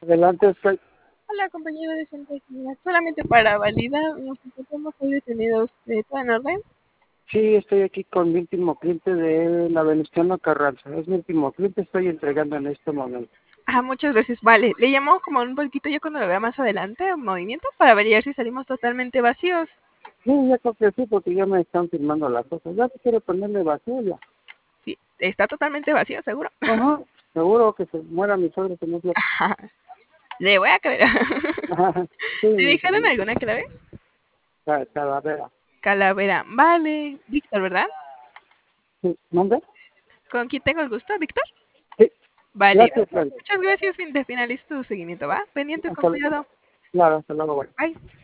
Adelante, Oscar. Hola, compañero de Santa Actividad. Solamente para validar, nos encontramos hoy detenidos. ¿Todo en orden? Sí, estoy aquí con mi último cliente de la Venustiano Carranza. Es mi último cliente, estoy entregando en este momento. Muchas gracias. Vale, le llamo como un poquito ya cuando lo vea más adelante, en movimiento, para validar si salimos totalmente vacíos. Sí, ya creo que sí, porque ya me están firmando las cosas. Ya si quiero ponerle vacío, ya. Sí, está totalmente vacío, seguro. Ajá, seguro que se muera mi suegro que no es loco. Le voy a creer. Ajá, sí, ¿Te mi dejaron sobrino. alguna clave? Calavera. Calavera. Vale. Víctor, ¿verdad? Sí, ¿mande? ¿Con quién tengo el gusto, Víctor? Sí, Vale. gracias, Freddy. Muchas gracias. Finalizo tu seguimiento, ¿va? Pendiente con Hasta, cuidado. claro, hasta luego, güey. Bye.